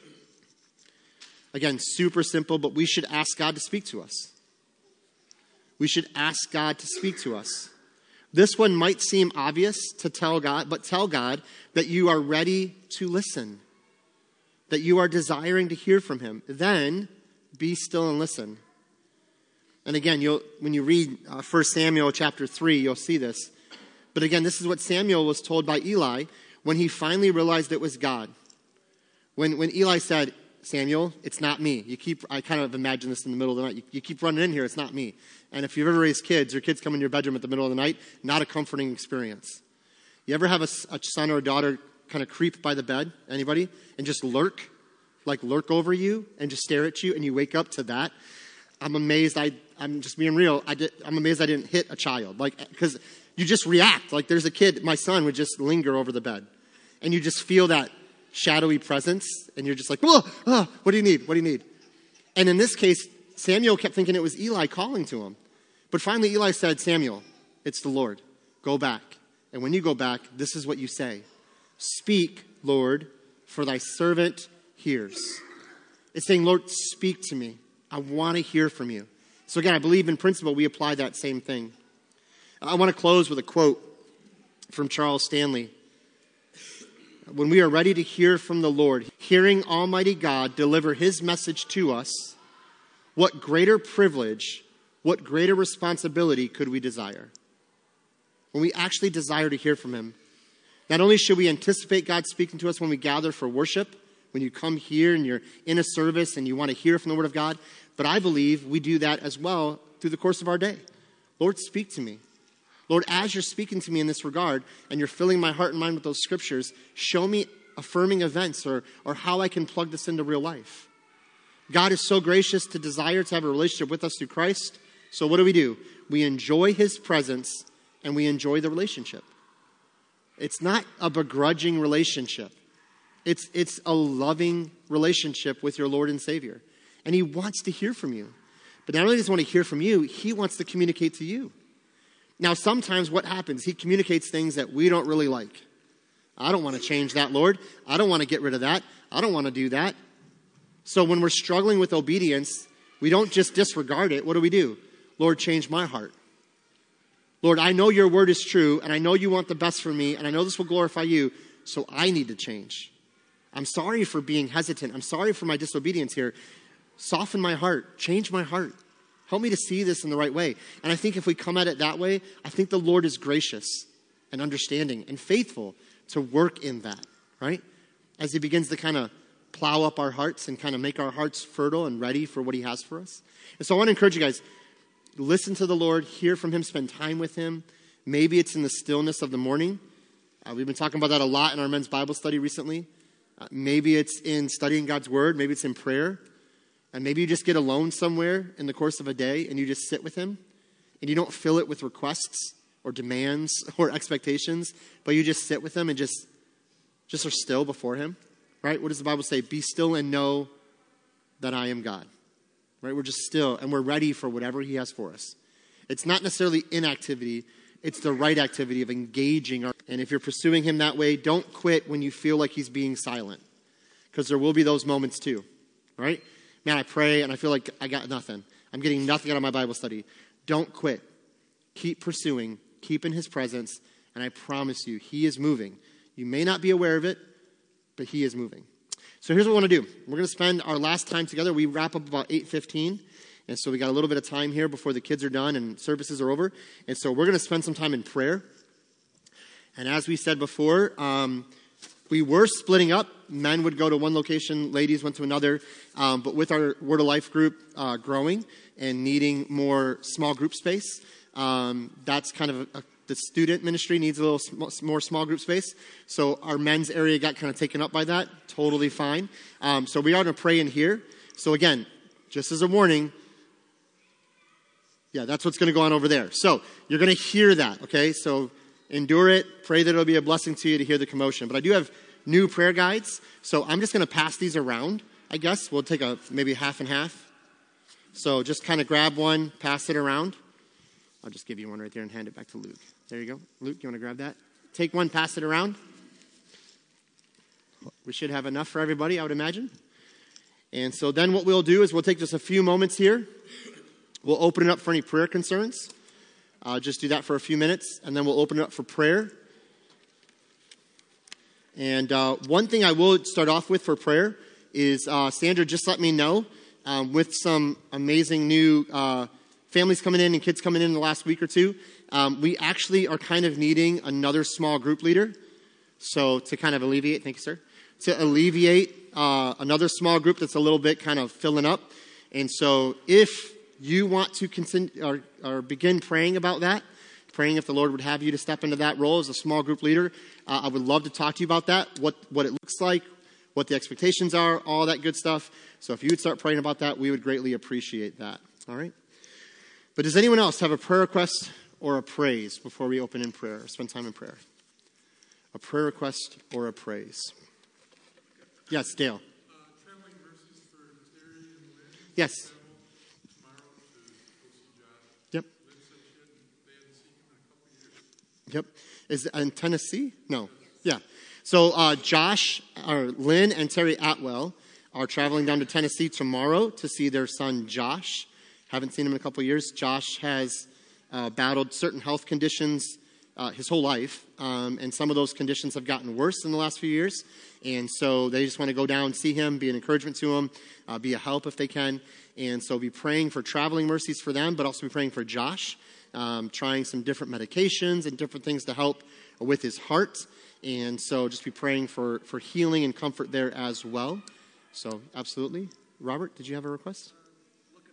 Again, super simple, but we should ask God to speak to us. We should ask God to speak to us. This one might seem obvious to tell God, but tell God that you are ready to listen, that you are desiring to hear from him. Then be still and listen. And again, when you read 1 Samuel chapter 3, you'll see this. But again, this is what Samuel was told by Eli when he finally realized it was God. When Eli said, Samuel, it's not me. I kind of imagine this in the middle of the night. You keep running in here, it's not me. And if you've ever raised kids, your kids come in your bedroom at the middle of the night, not a comforting experience. You ever have a son or a daughter kind of creep by the bed, anybody, and just lurk over you and just stare at you, and you wake up to that? I'm amazed. I'm just being real. I'm amazed I didn't hit a child, because you just react. Like there's a kid, my son would just linger over the bed, and you just feel that shadowy presence, and you're just like, what do you need? What do you need? And in this case, Samuel kept thinking it was Eli calling to him. But finally Eli said, Samuel, it's the Lord. Go back. And when you go back, this is what you say. Speak, Lord, for thy servant hears. It's saying, Lord, speak to me. I want to hear from you. So again, I believe in principle we apply that same thing. I want to close with a quote from Charles Stanley. When we are ready to hear from the Lord, hearing Almighty God deliver his message to us, what greater privilege, what greater responsibility could we desire? When we actually desire to hear from him, not only should we anticipate God speaking to us when we gather for worship, when you come here and you're in a service and you want to hear from the Word of God, but I believe we do that as well through the course of our day. Lord, speak to me. Lord, as you're speaking to me in this regard and you're filling my heart and mind with those scriptures, show me affirming events or how I can plug this into real life. God is so gracious to desire to have a relationship with us through Christ. So what do? We enjoy his presence and we enjoy the relationship. It's not a begrudging relationship. It's a loving relationship with your Lord and Savior. And he wants to hear from you. But not only does he want to hear from you, he wants to communicate to you. Now, sometimes what happens? He communicates things that we don't really like. I don't want to change that, Lord. I don't want to get rid of that. I don't want to do that. So when we're struggling with obedience, we don't just disregard it. What do? Lord, change my heart. Lord, I know your word is true, and I know you want the best for me, and I know this will glorify you, so I need to change. I'm sorry for being hesitant. I'm sorry for my disobedience here. Soften my heart. Change my heart. Help me to see this in the right way. And I think if we come at it that way, I think the Lord is gracious and understanding and faithful to work in that, right? As he begins to kind of plow up our hearts and kind of make our hearts fertile and ready for what he has for us. And so I want to encourage you guys, listen to the Lord, hear from him, spend time with him. Maybe it's in the stillness of the morning. We've been talking about that a lot in our men's Bible study recently. Maybe it's in studying God's word. Maybe it's in prayer. And maybe you just get alone somewhere in the course of a day and you just sit with him. And you don't fill it with requests or demands or expectations, but you just sit with him and just are still before him. Right? What does the Bible say? Be still and know that I am God. Right? We're just still and we're ready for whatever he has for us. It's not necessarily inactivity. It's the right activity of engaging. And if you're pursuing him that way, don't quit when you feel like he's being silent. Because there will be those moments too. Right? Man, I pray and I feel like I got nothing. I'm getting nothing out of my Bible study. Don't quit. Keep pursuing. Keep in his presence. And I promise you, he is moving. You may not be aware of it, but he is moving. So here's what we want to do. We're going to spend our last time together. We wrap up about 8:15. And so we got a little bit of time here before the kids are done and services are over. And so we're going to spend some time in prayer. And as we said before, we were splitting up. Men would go to one location, ladies went to another. But with our Word of Life group growing and needing more small group space, that's kind of the student ministry needs a little more small group space. So our men's area got kind of taken up by that. Totally fine. So we are going to pray in here. So again, just as a warning, yeah, that's what's going to go on over there. So you're going to hear that, okay? So endure it. Pray that it'll be a blessing to you to hear the commotion. But I do have new prayer guides. So I'm just going to pass these around, I guess. We'll take maybe half and half. So just kind of grab one, pass it around. I'll just give you one right there and hand it back to Luke. There you go. Luke, you want to grab that? Take one, pass it around. We should have enough for everybody, I would imagine. And so then what we'll do is we'll take just a few moments here. We'll open it up for any prayer concerns. just do that for a few minutes, and then we'll open it up for prayer. And one thing I will start off with for prayer is Sandra just let me know with some amazing new families coming in and kids coming in the last week or two. We actually are kind of needing another small group leader. So to kind of alleviate, thank you, sir, to alleviate another small group that's a little bit kind of filling up. And so if you want to continue or begin praying about that, praying if the Lord would have you to step into that role as a small group leader, I would love to talk to you about that, what it looks like, what the expectations are, all that good stuff. So if you would start praying about that, we would greatly appreciate that. All right? But does anyone else have a prayer request or a praise before we open in prayer or spend time in prayer? A prayer request or a praise? Yes, Dale. Traveling mercies for Terry and Lynn. Yes. Tomorrow to go see Josh. Yep. Lynn said they hadn't seen him in a couple years. Yep. Is it in Tennessee? No. Yeah. So Josh, or Lynn and Terry Atwell are traveling down to Tennessee tomorrow to see their son Josh. Haven't seen him in a couple of years. Josh has battled certain health conditions his whole life, and some of those conditions have gotten worse in the last few years. And so they just want to go down, see him, be an encouragement to him, be a help if they can. And so be praying for traveling mercies for them, but also be praying for Josh, trying some different medications and different things to help with his heart. And so just be praying for healing and comfort there as well. So absolutely. Robert, did you have a request? Looking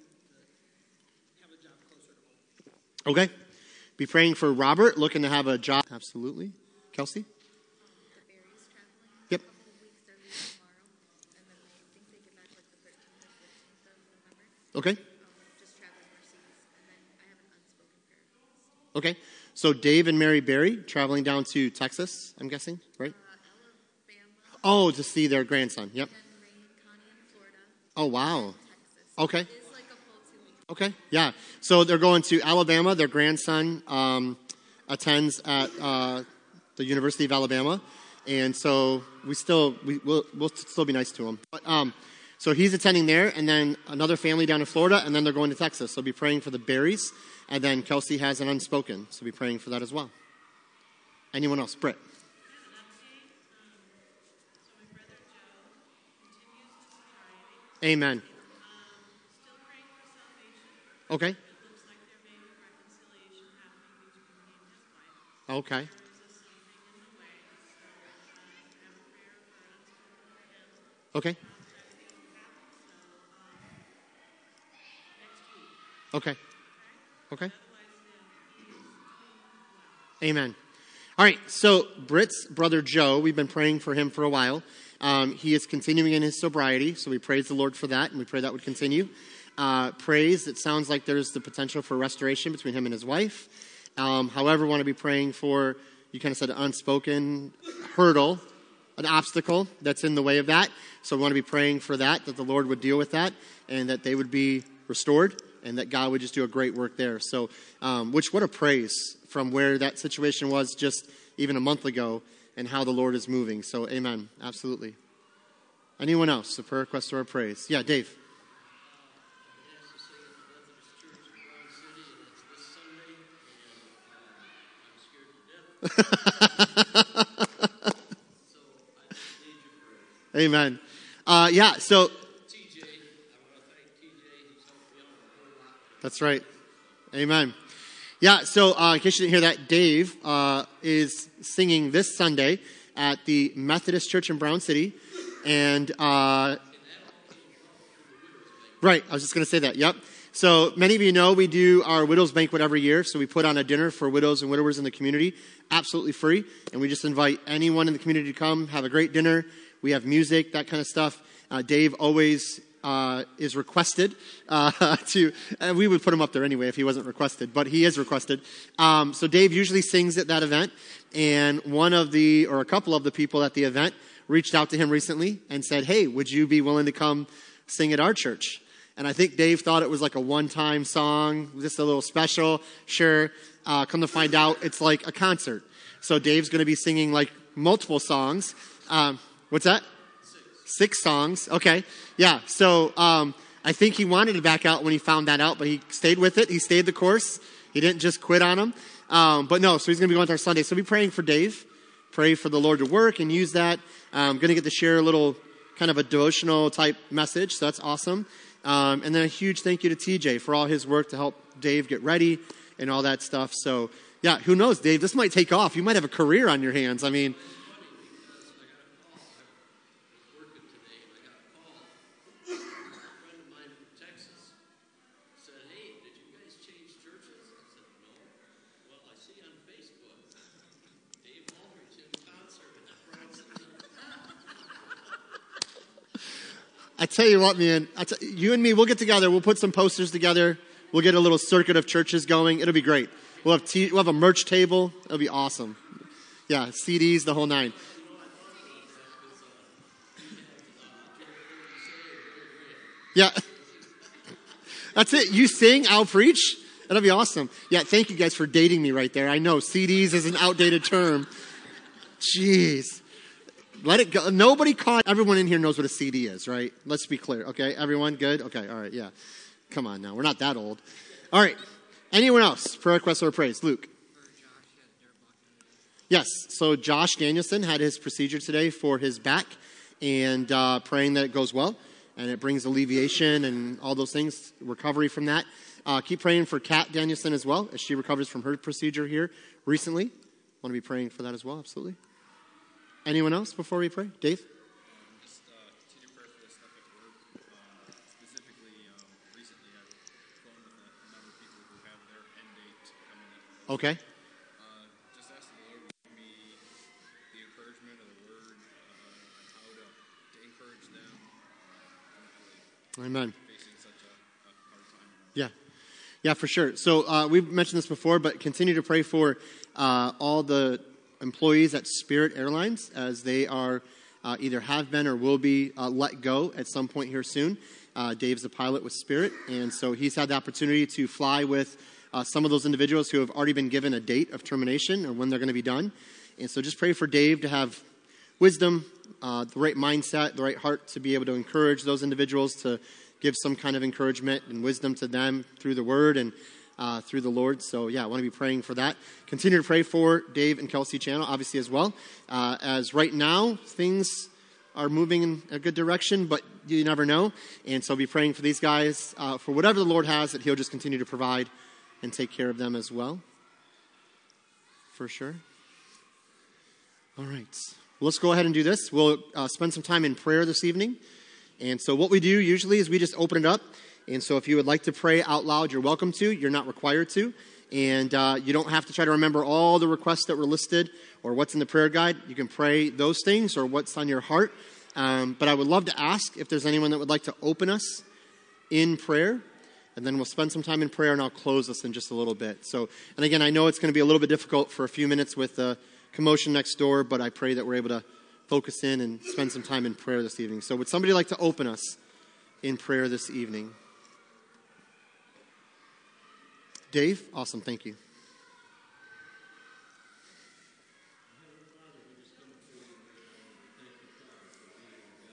to have a job closer to home. Okay. Be praying for Robert, looking to have a job. Absolutely. Kelsey? The Berries traveling. Yep. A couple of weeks. They're leaving tomorrow, and then I think they get back like the 13th or 14th of November. Okay. Just traveling mercies, and then I have an unspoken prayer request. Okay. So Dave and Mary Berry traveling down to Texas, I'm guessing, right? Alabama. Oh, to see their grandson. Yep. And then Ray and Connie in Florida. Oh, wow. Texas. Okay. It's like a full 2 weeks. Okay. Yeah. So they're going to Alabama. Their grandson attends at the University of Alabama. And so we'll still be nice to him. But, so he's attending there, and then another family down in Florida, and then they're going to Texas. So be praying for the Berries. And then Kelsey has an unspoken. So be praying for that as well. Anyone else? Britt. Amen. Still praying for salvation. Okay. It looks like there may be reconciliation happening between he and his wife. Okay. There was just something in the way, so have a prayer for an unspoken for him. Okay. Next week. Okay. Okay. Amen. All right. So Britt's brother Joe, we've been praying for him for a while. He is continuing in his sobriety, so we praise the Lord for that, and we pray that would continue. Praise, it sounds like there's the potential for restoration between him and his wife. However, want to be praying for, you kind of said, an unspoken hurdle, an obstacle that's in the way of that. So we want to be praying for that the Lord would deal with that, and that they would be restored, and that God would just do a great work there. So, what a praise from where that situation was just even a month ago, and how the Lord is moving. So, amen. Absolutely. Anyone else? A prayer request or a praise? Yeah, Dave. Amen. Yeah, so. TJ, I want to thank TJ. He's helped me out a whole lot. That's right. Amen. Yeah, so in case you didn't hear that, Dave is singing this Sunday at the Methodist Church in Brown City. And, right, I was just going to say that, yep. So many of you know we do our Widows Banquet every year. So we put on a dinner for widows and widowers in the community, absolutely free. And we just invite anyone in the community to come, have a great dinner. We have music, that kind of stuff. Dave always is requested to, we would put him up there anyway if he wasn't requested, but he is requested. So Dave usually sings at that event, and a couple of the people at the event reached out to him recently and said, hey, would you be willing to come sing at our church? And I think Dave thought it was like a one-time song, just a little special. Sure, come to find out, it's like a concert. So Dave's going to be singing like multiple songs. What's that? 6 songs. Okay. Yeah. So I think he wanted to back out when he found that out, but he stayed with it. He stayed the course. He didn't just quit on him. But no, so he's going to be going to our Sunday. So be praying for Dave. Pray for the Lord to work and use that. I'm going to get to share a little kind of a devotional type message. So that's awesome. And then a huge thank you to TJ for all his work to help Dave get ready and all that stuff. So yeah, who knows, Dave? This might take off. You might have a career on your hands. I mean, I tell you what, man, you and me, we'll get together. We'll put some posters together. We'll get a little circuit of churches going. It'll be great. We'll have a merch table. It'll be awesome. Yeah, CDs, the whole nine. Yeah. That's it. You sing, I'll preach. That'll be awesome. Yeah, thank you guys for dating me right there. I know CDs is an outdated term. Jeez. Let it go. Nobody caught. Everyone in here knows what a CD is, right? Let's be clear. Okay, everyone good? Okay, all right, yeah. Come on now. We're not that old. All right. Anyone else? Prayer requests or praise? Luke. Yes. So Josh Danielson had his procedure today for his back, and praying that it goes well and it brings alleviation and all those things, recovery from that. Keep praying for Kat Danielson as well as she recovers from her procedure here recently. Want to be praying for that as well, absolutely. Anyone else before we pray? Dave? Just continue prayer for the stuff at work. Specifically, recently I've gone with a number of people who have their end date coming up. Okay. Just ask the Lord to give me the encouragement of the word, how to encourage them. Amen. Facing such a hard time. Yeah. Yeah, for sure. So we've mentioned this before, but continue to pray for all the employees at Spirit Airlines as they are either have been or will be let go at some point here soon. Dave's a pilot with Spirit, and so he's had the opportunity to fly with some of those individuals who have already been given a date of termination or when they're going to be done. And so just pray for Dave to have wisdom, the right mindset, the right heart to be able to encourage those individuals, to give some kind of encouragement and wisdom to them through the Word and through the Lord. So yeah, I want to be praying for that. Continue to pray for Dave and Kelsey Channel, obviously, as well. As right now, things are moving in a good direction, but you never know. And so be praying for these guys, for whatever the Lord has, that he'll just continue to provide and take care of them as well. For sure. All right. Well, let's go ahead and do this. We'll spend some time in prayer this evening. And so what we do usually is we just open it up. And so if you would like to pray out loud, you're welcome to. You're not required to. And you don't have to try to remember all the requests that were listed or what's in the prayer guide. You can pray those things or what's on your heart. But I would love to ask if there's anyone that would like to open us in prayer. And then we'll spend some time in prayer, and I'll close us in just a little bit. So, and again, I know it's going to be a little bit difficult for a few minutes with the commotion next door, but I pray that we're able to focus in and spend some time in prayer this evening. So would somebody like to open us in prayer this evening? Dave? Awesome. Thank you.